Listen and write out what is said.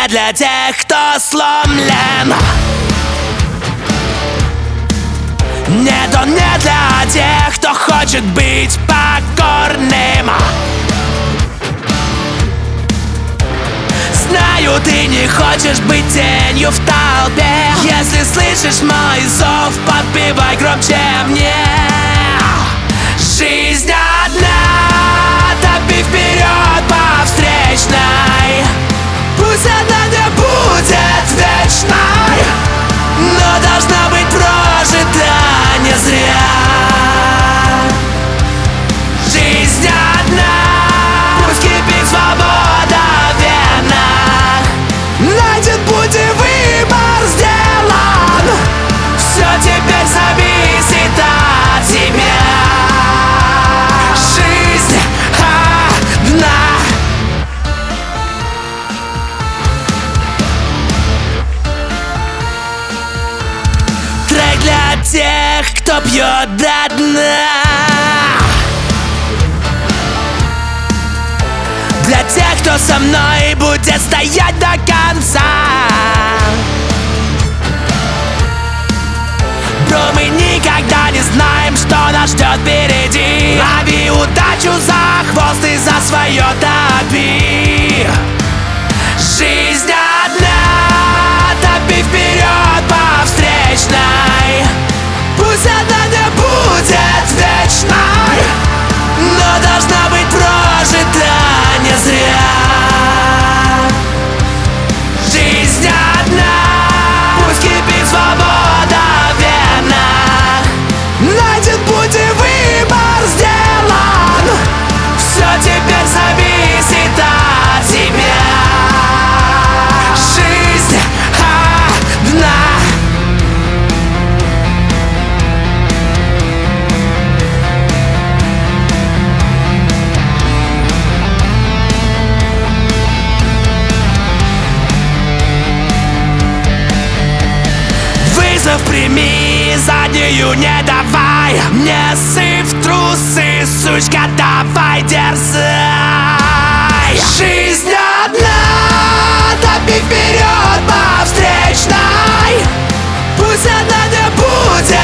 не для тех, кто сломлен. Нет, он не для тех, кто хочет быть покорным. Знаю, ты не хочешь быть тенью в толпе. Если слышишь мой зов, подпевай громче мне. Жизнь одна, топи вперед по встречной. Пусть она не будет вечной, но должна быть прожита не зря. Жизнь одна, пусть кипит свобода в венах. Найден путь и выбор сделан. Все теперь зависит от тебя. Жизнь одна. Трек для тех, кто пьет до дна. Для тех, кто со мной будет стоять до конца. Бро, мы никогда не знаем, что нас ждет впереди. Лови удачу за хвост и за свое топи. Жизнь одна, топи вперед по встречной. Пусть она не будет вечной, но должна быть прожита не зря. Жизнь одна, пусть кипит свобода в венах. Найден путь и выбор сделан. Все теперь зависит от тебя. Жизнь одна. Вызов прими, заднюю не давай. Не сыпь в трусы, сучка, давай дерзай. Жизнь одна, топи вперед по встречной. Пусть она не будет